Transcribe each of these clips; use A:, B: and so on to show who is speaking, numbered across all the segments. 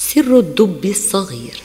A: سر الدب الصغير.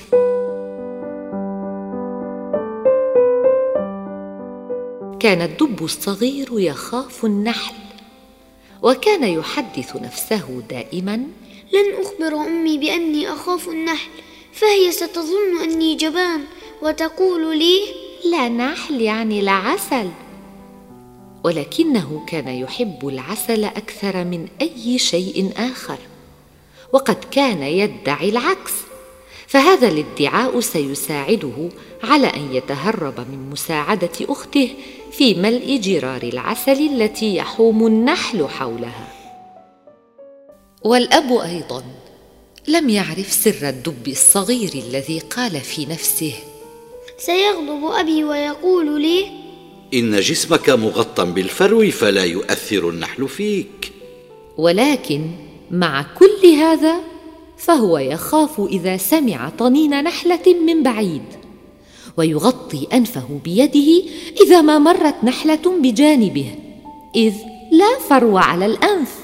A: كان الدب الصغير يخاف النحل، وكان يحدث نفسه دائما:
B: لن أخبر أمي بأني أخاف النحل، فهي ستظن أني جبان وتقول لي:
A: لا نحل يعني لا عسل. ولكنه كان يحب العسل أكثر من أي شيء آخر، وقد كان يدعي العكس، فهذا الادعاء سيساعده على أن يتهرب من مساعدة أخته في ملء جرار العسل التي يحوم النحل حولها. والأب أيضا لم يعرف سر الدب الصغير الذي قال في نفسه:
B: سيغضب أبي ويقول لي:
C: إن جسمك مغطى بالفرو فلا يؤثر النحل فيك.
A: ولكن مع كل هذا فهو يخاف إذا سمع طنين نحلة من بعيد، ويغطي أنفه بيده إذا ما مرت نحلة بجانبه، إذ لا فرو على الأنف.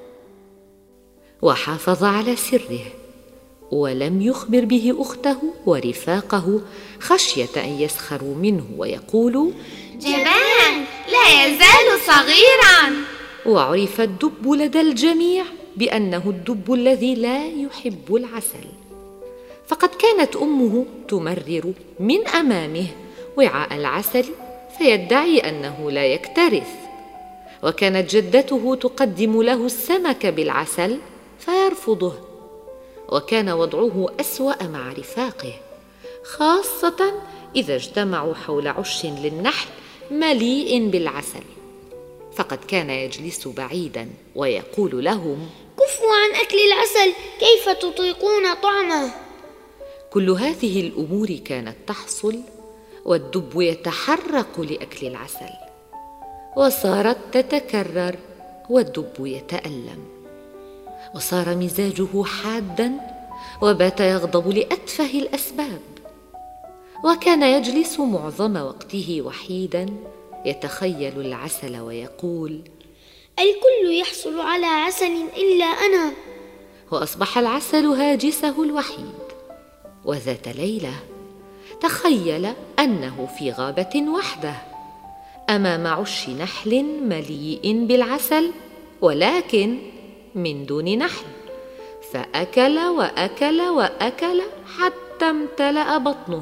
A: وحافظ على سره، ولم يخبر به أخته ورفاقه خشية أن يسخروا منه ويقولوا:
D: جبان لا يزال صغيراً.
A: وعرف الدب لدى الجميع بأنه الدب الذي لا يحب العسل، فقد كانت أمه تمرر من أمامه وعاء العسل فيدعي أنه لا يكترث، وكانت جدته تقدم له السمك بالعسل فيرفضه، وكان وضعه أسوأ مع رفاقه، خاصة إذا اجتمعوا حول عش للنحل مليء بالعسل، فقد كان يجلس بعيدا ويقول لهم:
B: كفوا عن أكل العسل، كيف تطيقون طعمه؟
A: كل هذه الأمور كانت تحصل والدب يتحرق لأكل العسل، وصارت تتكرر والدب يتألم، وصار مزاجه حادا وبات يغضب لأتفه الأسباب، وكان يجلس معظم وقته وحيدا يتخيل العسل ويقول:
B: الكل يحصل على عسل إلا أنا.
A: وأصبح العسل هاجسه الوحيد. وذات ليلة تخيل أنه في غابة وحده أمام عش نحل مليء بالعسل، ولكن من دون نحل، فأكل وأكل وأكل حتى امتلأ بطنه،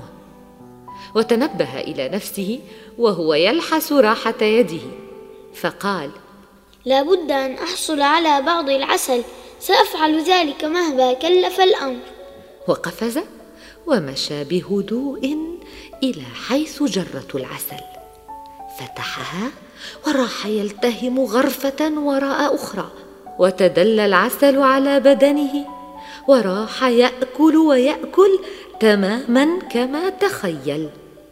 A: وتنبه إلى نفسه وهو يلحس راحة يده، فقال:
B: لا بد أن أحصل على بعض العسل، سأفعل ذلك مهما كلف الأمر.
A: وقفز ومشى بهدوء إلى حيث جرة العسل، فتحها وراح يلتهم غرفة وراء أخرى، وتدلى العسل على بدنه، وراح يأكل ويأكل تماما كما تخيل.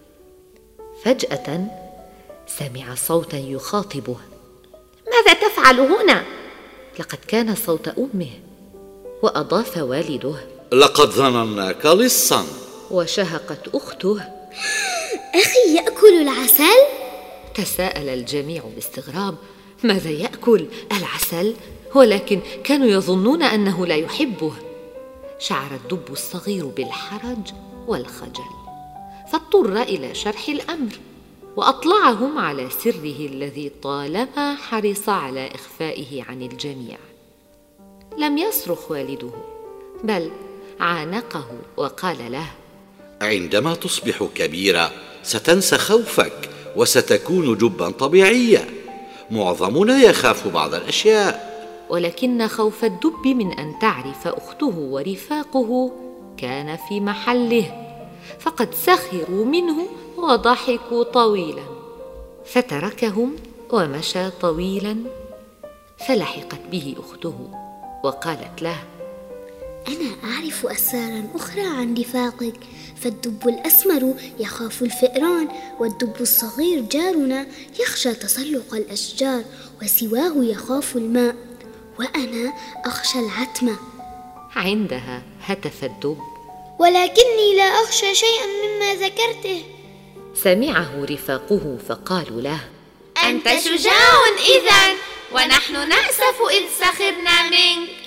A: فجأة سمع صوتا يخاطبه: ماذا تفعل هنا؟ لقد كان صوت أمه. وأضاف والده:
C: لقد ظنناك لصا.
A: وشهقت أخته:
B: أخي يأكل العسل؟
A: تساءل الجميع باستغراب: ماذا يأكل؟ العسل؟ ولكن كانوا يظنون أنه لا يحبه. شعر الدب الصغير بالحرج والخجل، فاضطر إلى شرح الأمر، وأطلعهم على سره الذي طالما حرص على إخفائه عن الجميع. لم يصرخ والده، بل عانقه وقال له:
C: عندما تصبح كبيرا ستنسى خوفك وستكون جبا طبيعيا. معظمنا يخاف بعض الأشياء،
A: ولكن خوف الدب من أن تعرف أخته ورفاقه كان في محله، فقد سخروا منه وضحكوا طويلا، فتركهم ومشى طويلا، فلحقت به أخته وقالت له:
B: أنا أعرف أسرارا أخرى عن رفاقك، فالدب الأسمر يخاف الفئران، والدب الصغير جارنا يخشى تسلق الأشجار، وسواه يخاف الماء، وأنا أخشى العتمة.
A: عندها هتف الدب:
B: ولكني لا أخشى شيئا مما ذكرته.
A: سمعه رفاقه فقالوا له:
D: أنت شجاع إذن، ونحن نأسف إذ سخرنا منك.